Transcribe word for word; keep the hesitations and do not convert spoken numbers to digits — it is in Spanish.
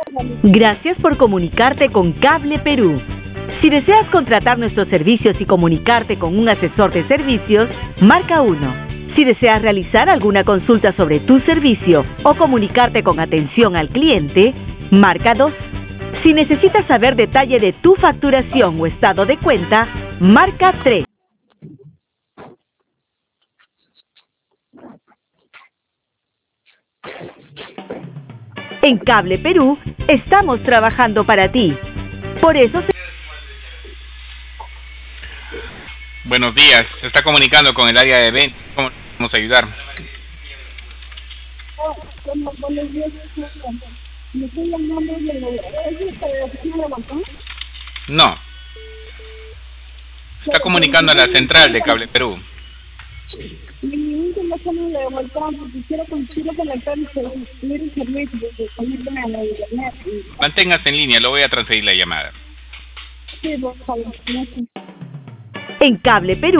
Gracias por comunicarte con Cable Perú. Si deseas contratar nuestros servicios y comunicarte con un asesor de servicios, marca uno. Si deseas realizar alguna consulta sobre tu servicio o comunicarte con atención al cliente, marca dos. Si necesitas saber detalle de tu facturación o estado de cuenta, marca tres. En Cable Perú, estamos trabajando para ti. Por eso se... Buenos días, se está comunicando con el área de ventas. ¿Cómo podemos ayudar? Buenos días, me estoy llamando de la oficina de Bancán. No. Se está comunicando a la central de Cable Perú. Mi teléfono de Bancán, porque quiero quiero conectar el servicio de conectarme a la internet. Manténgase en línea, lo voy a transferir la llamada. Sí, por favor. En Cable Perú